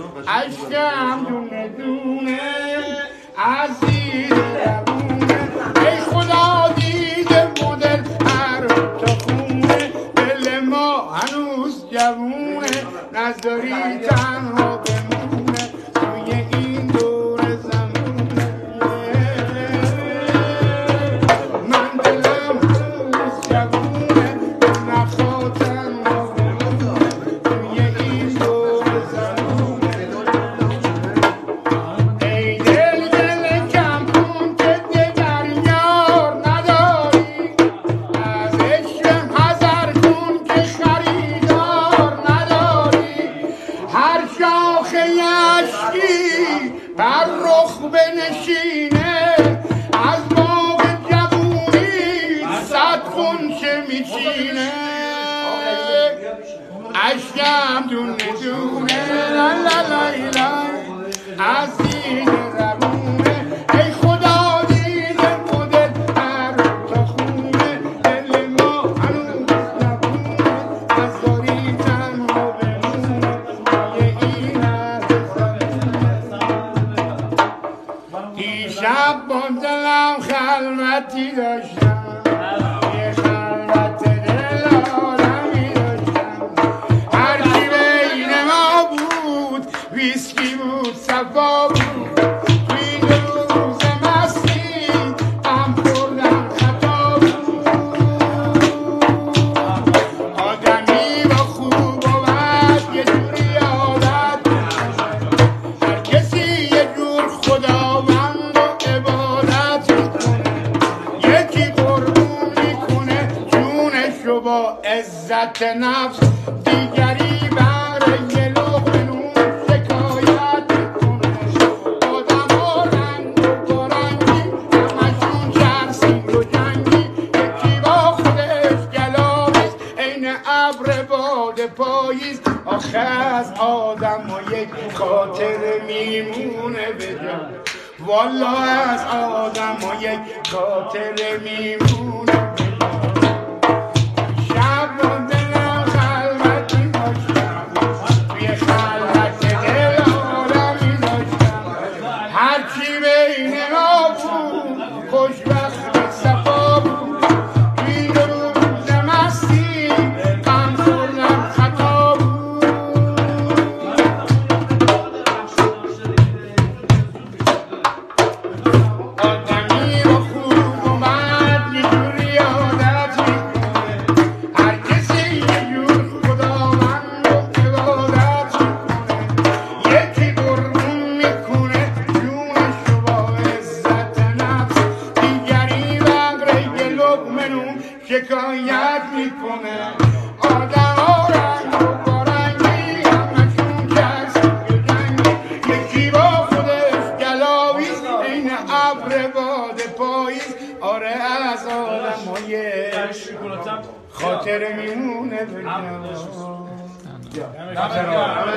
عشقم دونه دونه عزیز لبونه ای خدا دیده مدل هر تا خونه دل ما هنوز جوونه نذاری تنها بمونه توی این دور زمونه من دلم هنوز جوونه نخواه تنها بمونه توی این دور زمونه ای دل دل کم کن که دگر یار نداری از عشقم حذر کن که خریدار نداری هر شاخه یشکی بر رخ بنشینه از باغ جوونی صد غنچه میچینه عشقم دونه دونه لا لا لا لا عزیز روونه ای خدا دیده مدل هر تا خونه دل ما هنوز نبونه نذاری تنها بمونه توی این دیشب با دلم خلوتی داشتم یه خلوت دل آدمی داشتم هرچی بین ما بود ویسکی بود صفا بود توی روز مستی غم خوردم خطا بود آدمی با خوب و بد یه جوری عادت هر کسی یه جور خداوند و عبادت میکنه یکی قربون میکنه جونشو با عزت نفس دیگری برای یه لقمه نون شکایت میکنه آدما رنگ و بارنگی همشون شرسی و جنگی یکی با خودش گلاویز عین ابر باد پاییز آخه از آدم و یک خاطر میمونه بجا والا از آدم و یک خاطر میمونه شب رو دلم خلوتی داشتم توی خلوت دل آدمی داشتم هرچی بین ما بود خوشبخت صفا بود توی روز مستی غم خوردم خطا بود آدمی با خوب و بد یه جوری عادت میکنه هر کسی یه جور خداوند و عبادت میکنه یکی قربون میکنه جونشو با عزت نفس دیگری بغره یه لقمه نون شکایت میکنه آدما رنگ و بارنگی همشون کسی و جنگی یکی با خودش گلاویز عین ابر باد پاییز آره از آدمای خاطر میمونه